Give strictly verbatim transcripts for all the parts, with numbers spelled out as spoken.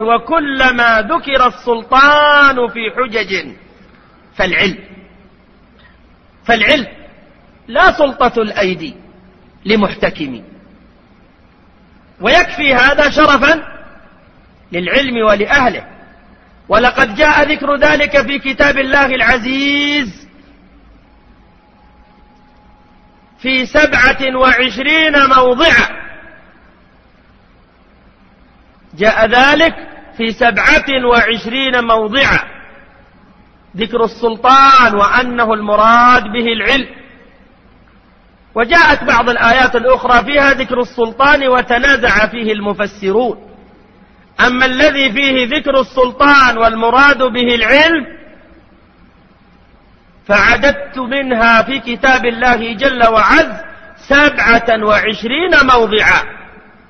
وكلما ذكر السلطان في حجج فالعلم فالعلم لا سلطة الأيدي لمحتكم. ويكفي هذا شرفا للعلم ولأهله. ولقد جاء ذكر ذلك في كتاب الله العزيز في سبعة وعشرين موضعا. جاء ذلك في سبعة وعشرين موضعا ذكر السلطان وأنه المراد به العلم. وجاءت بعض الآيات الأخرى فيها ذكر السلطان وتنازع فيه المفسرون. أما الذي فيه ذكر السلطان والمراد به العلم فعددت منها في كتاب الله جل وعز سبعة وعشرين موضعا.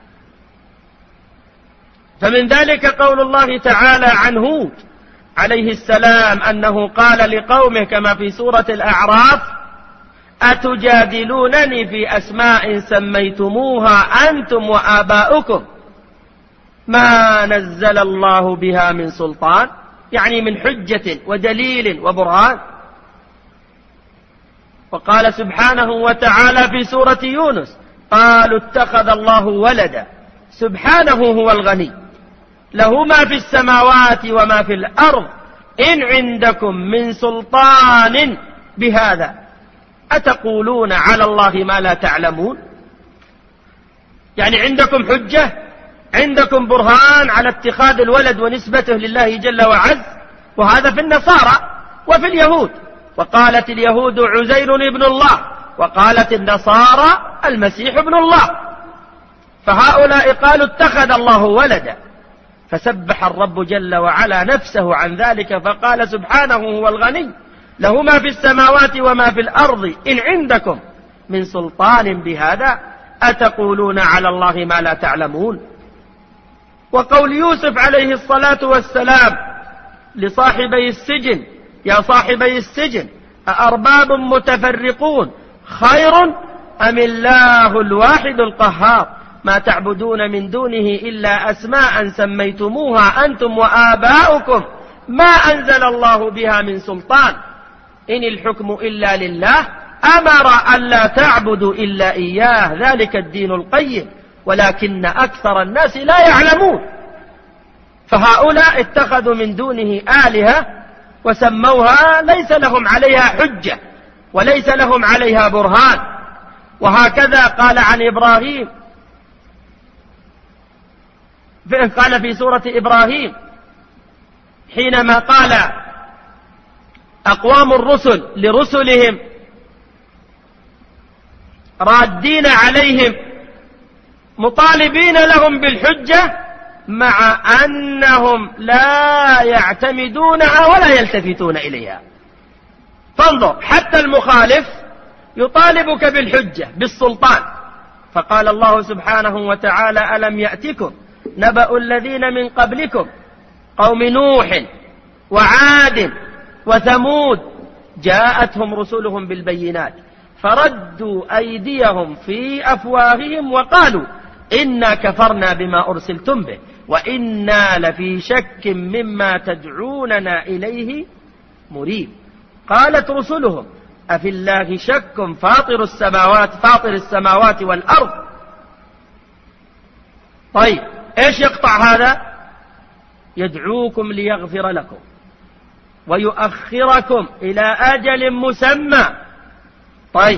فمن ذلك قول الله تعالى عن هود عليه السلام أنه قال لقومه كما في سورة الأعراف: أتجادلونني في أسماء سميتموها أنتم وآباؤكم ما نزل الله بها من سلطان، يعني من حجة ودليل وبرهان. وقال سبحانه وتعالى في سورة يونس: قالوا اتخذ الله ولدا سبحانه هو الغني له ما في السماوات وما في الأرض إن عندكم من سلطان بهذا أتقولون على الله ما لا تعلمون. يعني عندكم حجة، عندكم برهان على اتخاذ الولد ونسبته لله جل وعز. وهذا في النصارى وفي اليهود. وقالت اليهود عزير ابن الله وقالت النصارى المسيح ابن الله. فهؤلاء قالوا اتخذ الله ولدا، فسبح الرب جل وعلا نفسه عن ذلك فقال سبحانه هو الغني له ما في السماوات وما في الأرض إن عندكم من سلطان بهذا أتقولون على الله ما لا تعلمون. وقول يوسف عليه الصلاة والسلام لصاحبي السجن: يا صاحبي السجن أأرباب متفرقون خير أم الله الواحد القهار ما تعبدون من دونه إلا أسماء سميتموها أنتم وآباؤكم ما أنزل الله بها من سلطان إن الحكم إلا لله أمر ألا تعبدوا إلا إياه ذلك الدين القيم ولكن أكثر الناس لا يعلمون. فهؤلاء اتخذوا من دونه آلهة وسموها ليس لهم عليها حجة وليس لهم عليها برهان. وهكذا قال عن إبراهيم، قال في سورة إبراهيم حينما قال أقوام الرسل لرسلهم رادين عليهم مطالبين لهم بالحجة مع أنهم لا يعتمدونها ولا يلتفتون إليها. فانظر، حتى المخالف يطالبك بالحجة بالسلطان. فقال الله سبحانه وتعالى: ألم يأتكم نبأ الذين من قبلكم قوم نوح وعاد وثمود جاءتهم رسلهم بالبينات فردوا أيديهم في أفواههم وقالوا إنا كفرنا بما أرسلتم به وإنا لفي شك مما تدعوننا إليه مريب. قالت رسلهم: أفي الله شك فاطر السماوات فاطر السماوات والأرض. طيب إيش يقطع هذا؟ يدعوكم ليغفر لكم ويؤخركم إلى أجل مسمى. طيب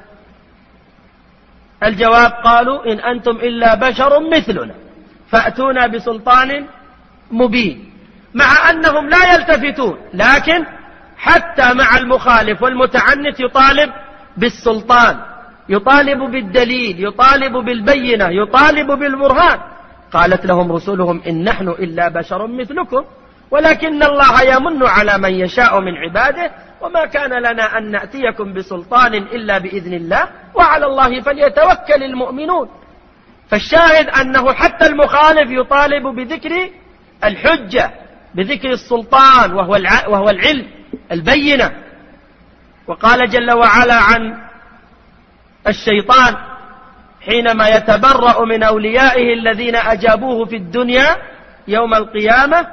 الجواب قالوا: إن أنتم إلا بشر مثلنا فأتونا بسلطان مبين. مع أنهم لا يلتفتون، لكن حتى مع المخالف والمتعنت يطالب بالسلطان، يطالب بالدليل، يطالب بالبينة، يطالب بالبرهان. قالت لهم رسلهم: إن نحن إلا بشر مثلكم ولكن الله يمن على من يشاء من عباده وما كان لنا أن نأتيكم بسلطان إلا بإذن الله وعلى الله فليتوكل المؤمنون. فالشاهد أنه حتى المخالف يطالب بذكر الحجة، بذكر السلطان وهو وهو العلم البينة. وقال جل وعلا عن الشيطان حينما يتبرأ من أوليائه الذين أجابوه في الدنيا يوم القيامة: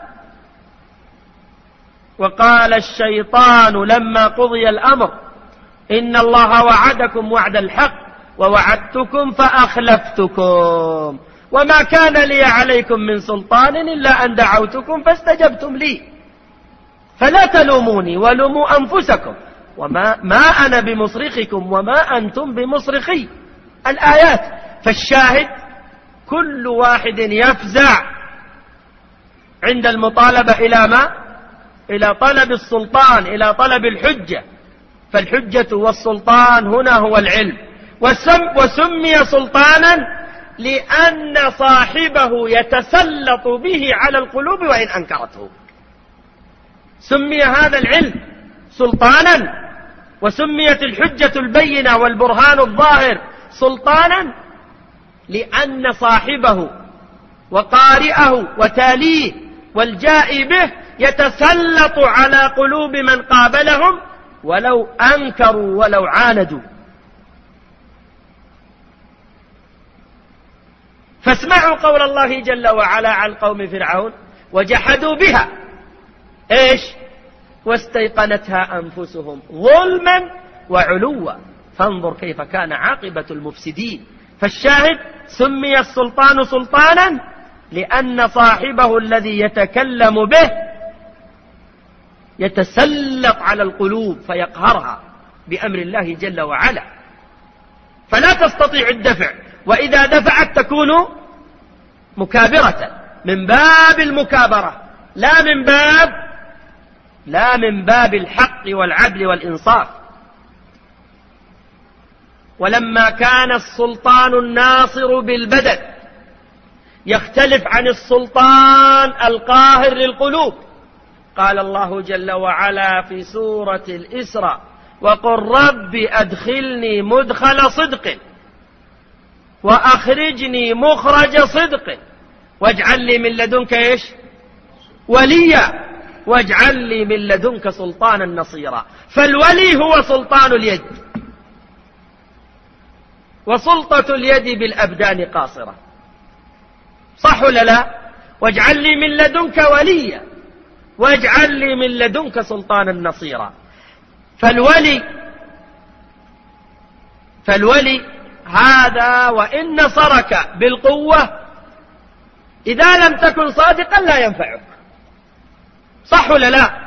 وقال الشيطان لما قضي الأمر إن الله وعدكم وعد الحق ووعدتكم فأخلفتكم وما كان لي عليكم من سلطان إلا أن دعوتكم فاستجبتم لي فلا تلوموني ولوموا أنفسكم وما ما أنا بمصرخكم وما أنتم بمصرخي. الآيات. فالشاهد: كل واحد يفزع عند المطالبة إلى ما؟ إلى طلب السلطان، إلى طلب الحجة. فالحجة والسلطان هنا هو العلم. وسم وسمي سلطانا لأن صاحبه يتسلط به على القلوب وإن أنكرته. سمي هذا العلم سلطانا، وسميت الحجة البينة والبرهان الظاهر سلطانا لأن صاحبه وقارئه وتاليه والجائي به يتسلط على قلوب من قابلهم ولو أنكروا ولو عاندوا. فاسمعوا قول الله جل وعلا عن قوم فرعون: وجحدوا بها إيش؟ واستيقنتها أنفسهم ظلما وعلوا فانظر كيف كان عاقبة المفسدين. فالشاهد: سمي السلطان سلطانا لأن صاحبه الذي يتكلم به يتسلط على القلوب فيقهرها بأمر الله جل وعلا، فلا تستطيع الدفع، وإذا دفعت تكون مكابرة من باب المكابرة لا من باب لا من باب الحق والعدل والإنصاف. ولما كان السلطان الناصر بالبدن يختلف عن السلطان القاهر للقلوب، قال الله جل وعلا في سورة الإسراء: وقل رب أدخلني مدخل صدق وأخرجني مخرج صدق واجعل لي من لدنك إيش؟ وليا واجعل لي من لدنك سلطانا نصيرا. فالولي هو سلطان اليد، وسلطة اليد بالأبدان قاصرة، صح ولا لا؟ واجعل لي من لدنك وليا واجعل لي من لدنك سلطانا نصيرا. فالولي فالولي هذا وإن نصرك بالقوة إذا لم تكن صادقا لا ينفعك، صح ولا لا؟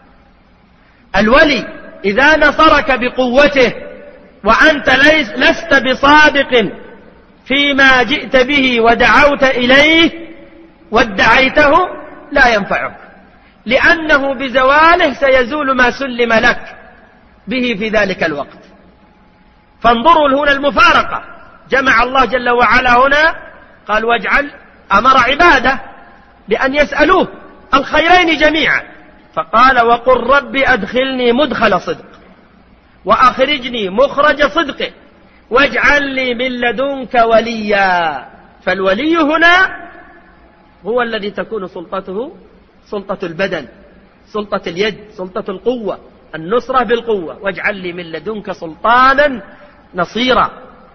الولي إذا نصرك بقوته وأنت لست بصادق فيما جئت به ودعوت إليه وادعيته لا ينفعك، لأنه بزواله سيزول ما سلم لك به في ذلك الوقت. فانظروا هنا المفارقة، جمع الله جل وعلا هنا قال واجعل، أمر عباده بأن يسألوه الخيرين جميعا، فقال وقل رب أدخلني مدخل صدق وأخرجني مخرج صدق واجعل لي من لدنك وليا. فالولي هنا هو الذي تكون سلطته سلطة البدن، سلطة اليد، سلطة القوة، النصرة بالقوة. واجعل لي من لدنك سلطانا نصيرا.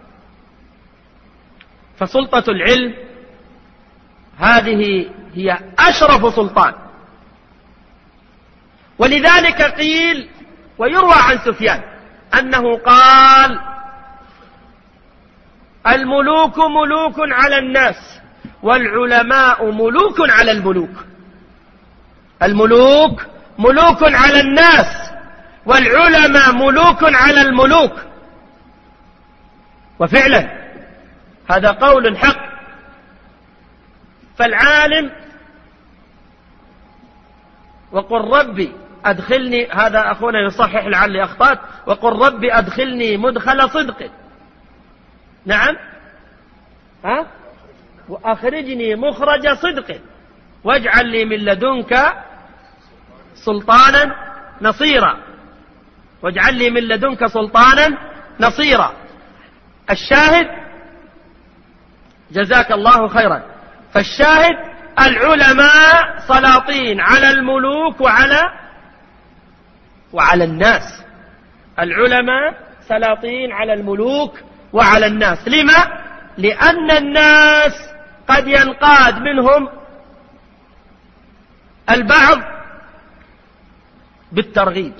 فسلطة العلم هذه هي أشرف سلطان. ولذلك قيل ويروى عن سفيان أنه قال الملوك ملوك على الناس والعلماء ملوك على الملوك. الملوك ملوك على الناس والعلماء ملوك على الملوك. وفعلا هذا قول حق. فالعالم وقل ربي أدخلني، هذا أخونا يصحح لعلي أخطأت، وقل ربي أدخلني مدخل صدق، نعم، ها؟ وأخرجني مخرج صدق واجعل لي من لدنك سلطانا نصيرا. واجعل لي من لدنك سلطانا نصيرا. الشاهد جزاك الله خيرا. فالشاهد العلماء سلاطين على الملوك وعلى وعلى الناس. العلماء سلاطين على الملوك وعلى الناس. لما؟ لأن الناس قد ينقاد منهم البعض بالترغيب،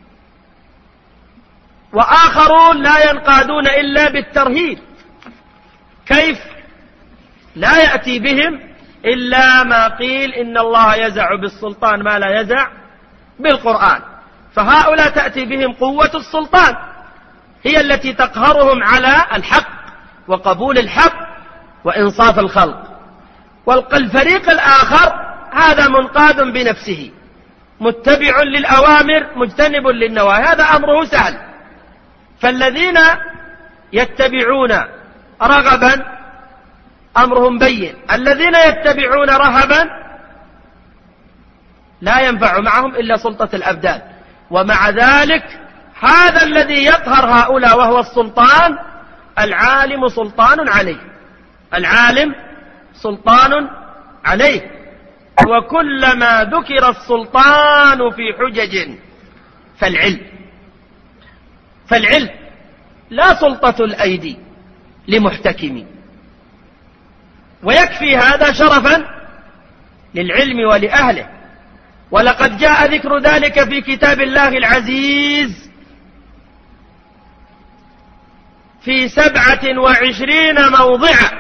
وآخرون لا ينقادون إلا بالترهيب. كيف؟ لا يأتي بهم إلا ما قيل إن الله يزع بالسلطان ما لا يزع بالقرآن، فهؤلاء تأتي بهم قوة السلطان هي التي تقهرهم على الحق وقبول الحق وإنصاف الخلق. والفريق الآخر هذا منقاد بنفسه متبع للأوامر مجتنب للنواهي، هذا أمره سهل. فالذين يتبعون رغبا أمرهم بين، الذين يتبعون رهبا لا ينفع معهم إلا سلطة الأبدان. ومع ذلك هذا الذي يقهر هؤلاء وهو السلطان، العالم سلطان عليه، العالم سلطان عليه. وكلما ذكر السلطان في حجج فالعلم فالعلم لا سلطة الأيدي لمحتكم. ويكفي هذا شرفا للعلم ولأهله. ولقد جاء ذكر ذلك في كتاب الله العزيز في سبعة وعشرين موضعا،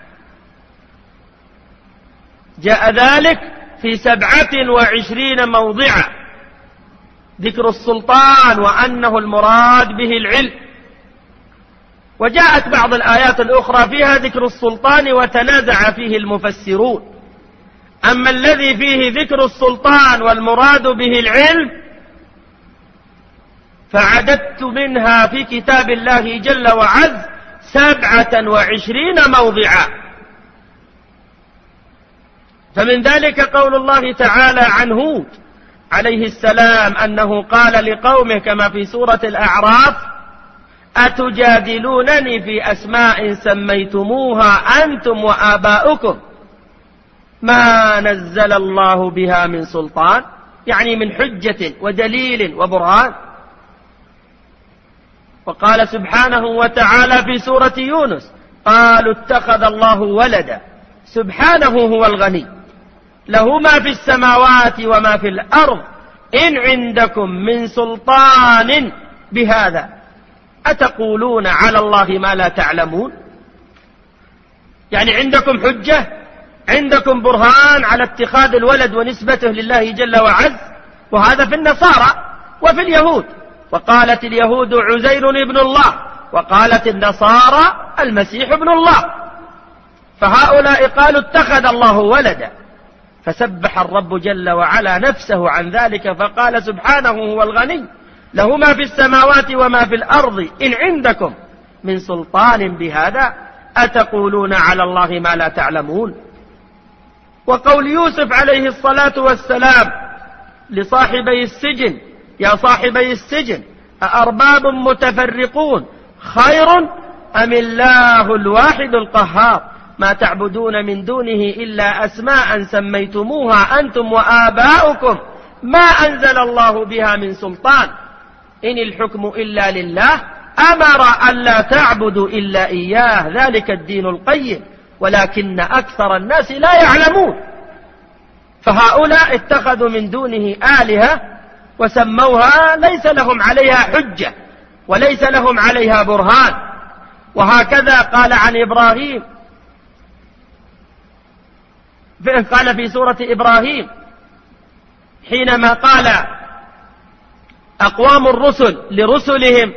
جاء ذلك في سبعة وعشرين موضعا ذكر السلطان وأنه المراد به العلم. وجاءت بعض الآيات الأخرى فيها ذكر السلطان وتنازع فيه المفسرون. أما الذي فيه ذكر السلطان والمراد به العلم فعددت منها في كتاب الله جل وعز سبعة وعشرين موضعا. فمن ذلك قول الله تعالى عن هود عليه السلام أنه قال لقومه كما في سورة الأعراف: أتجادلونني في أسماء سميتموها أنتم وآباؤكم ما نزل الله بها من سلطان، يعني من حجة ودليل وبرهان. وقال سبحانه وتعالى في سورة يونس: قالوا اتخذ الله ولدا سبحانه هو الغني له ما في السماوات وما في الأرض إن عندكم من سلطان بهذا أتقولون على الله ما لا تعلمون. يعني عندكم حجة، عندكم برهان على اتخاذ الولد ونسبته لله جل وعز، وهذا في النصارى وفي اليهود. وقالت اليهود عزير ابن الله، وقالت النصارى المسيح ابن الله. فهؤلاء قالوا اتخذ الله ولدا، فسبح الرب جل وعلا نفسه عن ذلك فقال سبحانه هو الغني له ما في السماوات وما في الأرض إن عندكم من سلطان بهذا أتقولون على الله ما لا تعلمون. وقول يوسف عليه الصلاة والسلام لصاحبي السجن: يا صاحبي السجن أأرباب متفرقون خير أم الله الواحد القهار ما تعبدون من دونه إلا أسماء سميتموها أنتم وآباؤكم ما أنزل الله بها من سلطان إن الحكم إلا لله أمر ألا تعبدوا إلا إياه ذلك الدين القيم ولكن أكثر الناس لا يعلمون. فهؤلاء اتخذوا من دونه آلهة وسموها ليس لهم عليها حجة وليس لهم عليها برهان. وهكذا قال عن إبراهيم، قال في سورة إبراهيم حينما قال أقوام الرسل لرسلهم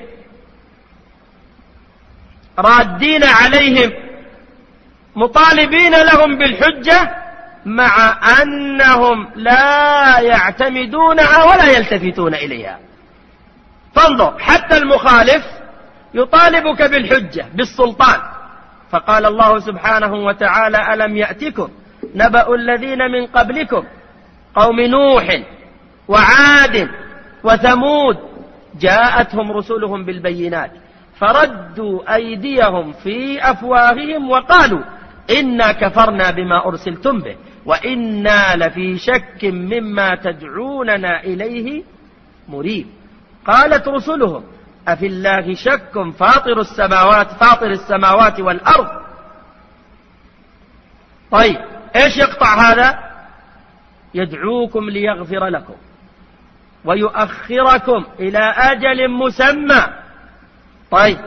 رادين عليهم مطالبين لهم بالحجة مع أنهم لا يعتمدونها ولا يلتفتون إليها. فانظر، حتى المخالف يطالبك بالحجة بالسلطان. فقال الله سبحانه وتعالى: ألم يأتكم نبأ الذين من قبلكم قوم نوح وعاد وثمود جاءتهم رسلهم بالبينات فردوا أيديهم في أفواههم وقالوا إنا كفرنا بما أرسلتم به وإنا لفي شك مما تدعوننا إليه مريب. قالت رسلهم: أفي الله شك فاطر السماوات فاطر السماوات والأرض. طيب، إيش يقطع هذا؟ يدعوكم ليغفر لكم ويؤخركم إلى أجل مسمى. طيب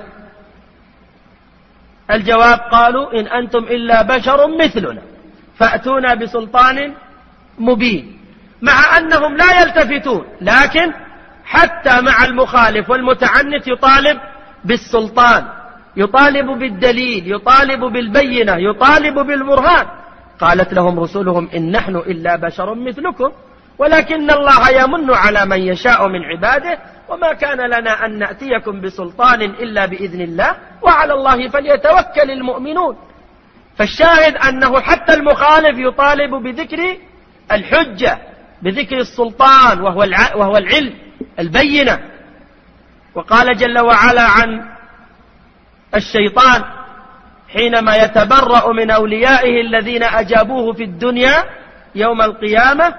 الجواب قالوا إن أنتم إلا بشر مثلنا فأتونا بسلطان مبين، مع أنهم لا يلتفتون، لكن حتى مع المخالف والمتعنت يطالب بالسلطان، يطالب بالدليل، يطالب بالبينة، يطالب بالبرهان. قالت لهم رسلهم إن نحن إلا بشر مثلكم ولكن الله يمن على من يشاء من عباده وما كان لنا أن نأتيكم بسلطان إلا بإذن الله وعلى الله فليتوكل المؤمنون. فالشاهد أنه حتى المخالف يطالب بذكر الحجة، بذكر السلطان وهو وهو العلم البينة. وقال جل وعلا عن الشيطان حينما يتبرأ من أوليائه الذين أجابوه في الدنيا يوم القيامة: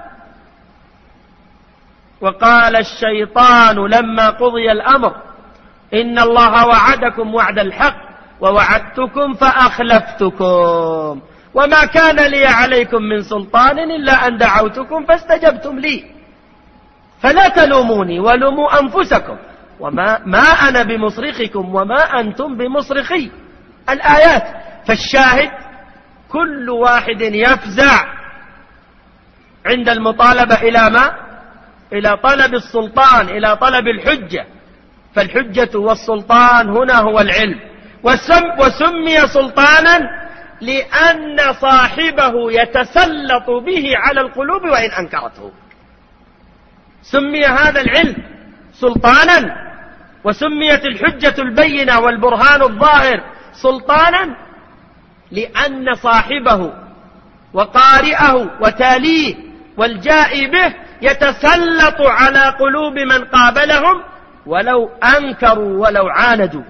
وقال الشيطان لما قضي الأمر إن الله وعدكم وعد الحق ووعدتكم فأخلفتكم وما كان لي عليكم من سلطان إلا أن دعوتكم فاستجبتم لي فلا تلوموني ولوموا أنفسكم وما ما أنا بمصرخكم وما أنتم بمصرخي. الآيات. فالشاهد كل واحد يفزع عند المطالبة إلى ما؟ إلى طلب السلطان، إلى طلب الحجة. فالحجة والسلطان هنا هو العلم، وسم وسمي سلطانا لأن صاحبه يتسلط به على القلوب وإن أنكرته. سمي هذا العلم سلطانا، وسميت الحجة البينة والبرهان الظاهر سلطانا لأن صاحبه وقارئه وتاليه والجائي به يتسلط على قلوب من قابلهم ولو أنكروا ولو عاندوا.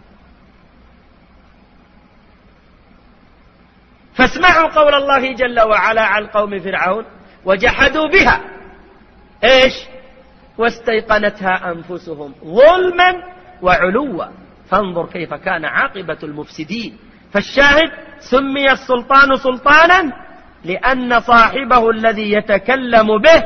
فاسمعوا قول الله جل وعلا عن قوم فرعون: وجحدوا بها إيش؟ واستيقنتها أنفسهم ظلما وعلوا فانظر كيف كان عاقبة المفسدين. فالشاهد سمي السلطان سلطانا لأن صاحبه الذي يتكلم به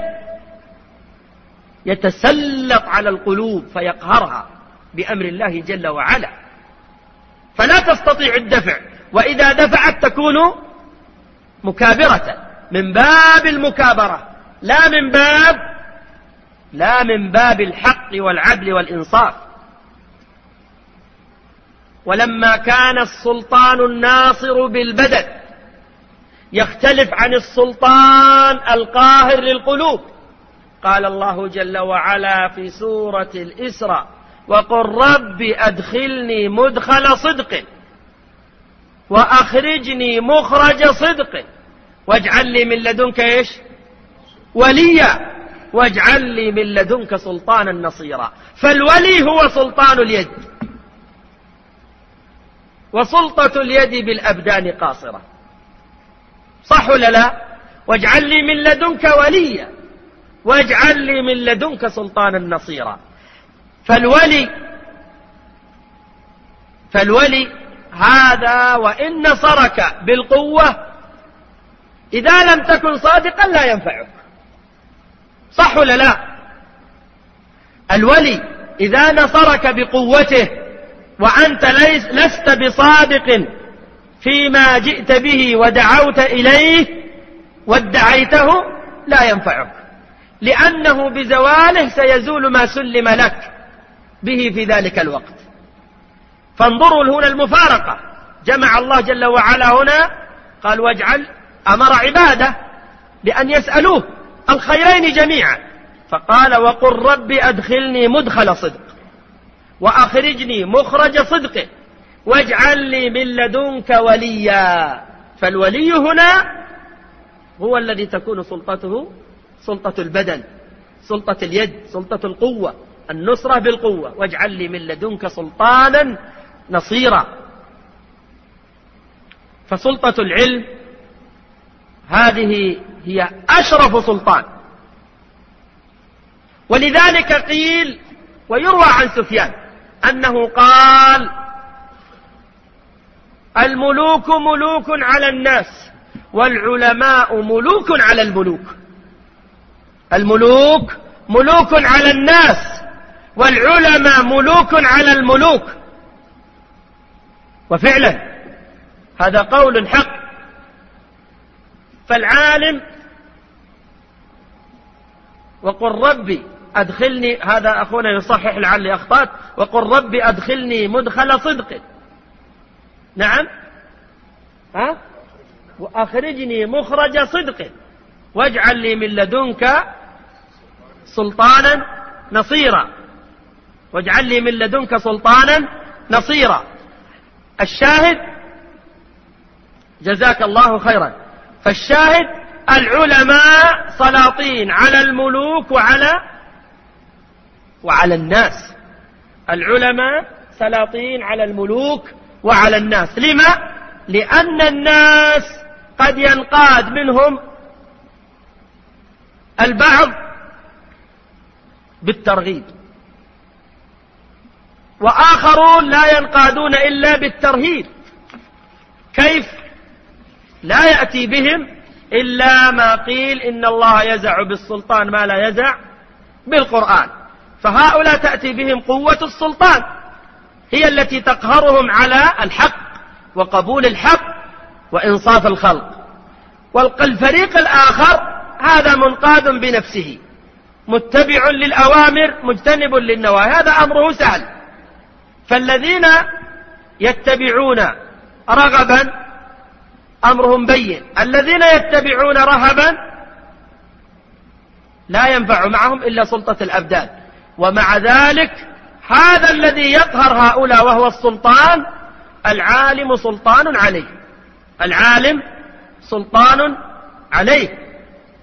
يتسلط على القلوب فيقهرها بأمر الله جل وعلا، فلا تستطيع الدفع، وإذا دفعت تكون مكابرة من باب المكابرة لا من باب لا من باب الحق والعدل والإنصاف. ولما كان السلطان الناصر بالبدن يختلف عن السلطان القاهر للقلوب، قال الله جل وعلا في سورة الإسراء: وقل رب أدخلني مدخل صدق وأخرجني مخرج صدق واجعل لي من لدنك إيش؟ وليا واجعل لي من لدنك سلطانا نصيرا. فالولي هو سلطان اليد، وسلطة اليد بالأبدان قاصرة، صح ولا لا؟ واجعل لي من لدنك وليا واجعل لي من لدنك سلطانا نصيرا. فالولي فالولي هذا وإن نصرك بالقوة إذا لم تكن صادقا لا ينفعك، صح ولا لا؟ الولي إذا نصرك بقوته وأنت لست بصادق فيما جئت به ودعوت إليه وادعيته لا ينفعك، لأنه بزواله سيزول ما سلم لك به في ذلك الوقت. فانظروا هنا المفارقة، جمع الله جل وعلا هنا قال واجعل، أمر عباده بأن يسألوه الخيرين جميعا، فقال وقل رب أدخلني مدخل صدق وأخرجني مخرج صدق واجعل لي من لدنك وليا. فالولي هنا هو الذي تكون سلطته سلطة البدن، سلطة اليد، سلطة القوة، النصرة بالقوة. واجعل لي من لدنك سلطانا نصيرا. فسلطة العلم هذه هي أشرف سلطان. ولذلك قيل ويروى عن سفيان أنه قال: الملوك ملوك على الناس والعلماء ملوك على الملوك. الملوك ملوك على الناس، والعلماء ملوك على الملوك. وفعلا هذا قول حق. فالعالم وقل ربي أدخلني، هذا أخونا يصحح لعلي أخطأت، وقل ربي أدخلني مدخل صدق. نعم، ها؟ وأخرجني مخرج صدق واجعل لي من لدنك سلطانا نصيرا، واجعل لي من لدنك سلطانا نصيرا. الشاهد، جزاك الله خيرا، فالشاهد العلماء سلاطين على الملوك وعلى وعلى الناس. العلماء سلاطين على الملوك وعلى الناس. لما؟ لأن الناس قد ينقاد منهم البعض بالترغيب، وآخرون لا ينقادون إلا بالترهيب. كيف؟ لا يأتي بهم إلا ما قيل إن الله يزع بالسلطان ما لا يزع بالقرآن. فهؤلاء تأتي بهم قوة السلطان، هي التي تقهرهم على الحق وقبول الحق وإنصاف الخلق. والفريق الآخر هذا منقاد بنفسه، متبع للأوامر مجتنب للنواهي، هذا أمره سهل. فالذين يتبعون رغبا أمرهم بين، الذين يتبعون رهبا لا ينفع معهم إلا سلطة الأبدان. ومع ذلك هذا الذي يقهر هؤلاء وهو السلطان، العالم سلطان عليه، العالم سلطان عليه.